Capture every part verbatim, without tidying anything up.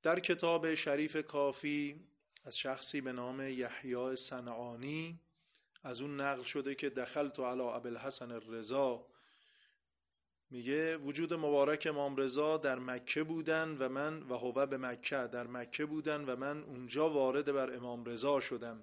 در کتاب شریف کافی از شخصی به نام یحیی صنعانی از اون نقل شده که دخلت علی ابوالحسن الرضا، میگه وجود مبارک امام رضا در مکه بودن و من و هو به مکه، در مکه بودن و من اونجا وارد بر امام رضا شدم.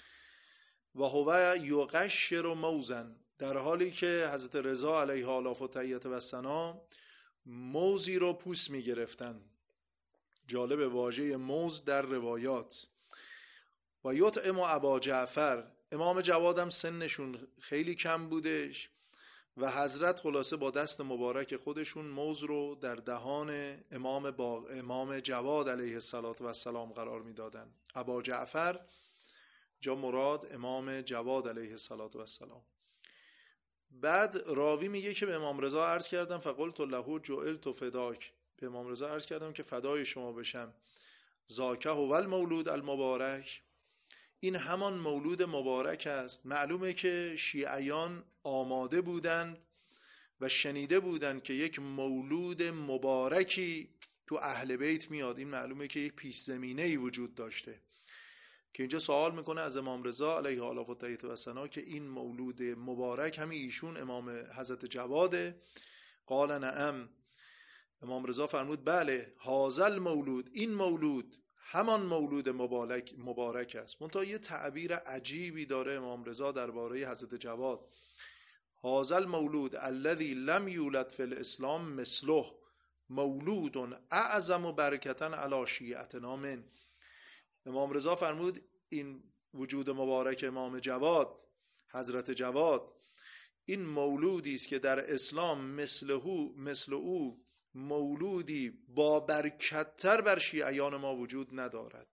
و هو یقشر موزن، در حالی که حضرت رضا علیه آلاف و تحیت و ثنا موزی رو پوست میگرفتن. جالب واژه موز در روایات. و یطعم ابا جعفر، امام جوادم سنشون خیلی کم بودش و حضرت خلاصه با دست مبارک خودشون موز رو در دهان امام, با امام جواد علیه السلام قرار میدادن. ابا جعفر جا مراد امام جواد علیه السلام. بعد راوی میگه که به امام رضا عرض کردم فقلت له جعلت فداک، به امام رضا عرض کردم که فدای شما بشم. ذاک هو المولود المبارک، این همان مولود مبارک است. معلومه که شیعیان آماده بودن و شنیده بودن که یک مولود مبارکی تو اهل بیت میاد. این معلومه که یک پیش زمینه‌ای وجود داشته که اینجا سوال میکنه از امام رضا علیه آلاف و تحیت و ثنا که این مولود مبارک همین ایشون امام حضرت جواده؟ قال نعم، امام رضا فرمود بله، هذا المولود، این مولود همان مولود مبارک مبارک است. منتها یه تعبیر عجیبی داره امام رضا درباره حضرت جواد. هذا المولود الذي لم یولد فی الاسلام مثله مولود اعظم برکتا علی شیعتنا من. امام رضا فرمود این وجود مبارک امام جواد، حضرت جواد، این مولودی است که در اسلام مثل او مثل او مولودی با برکت‌تر بر شیعیان ما وجود ندارد.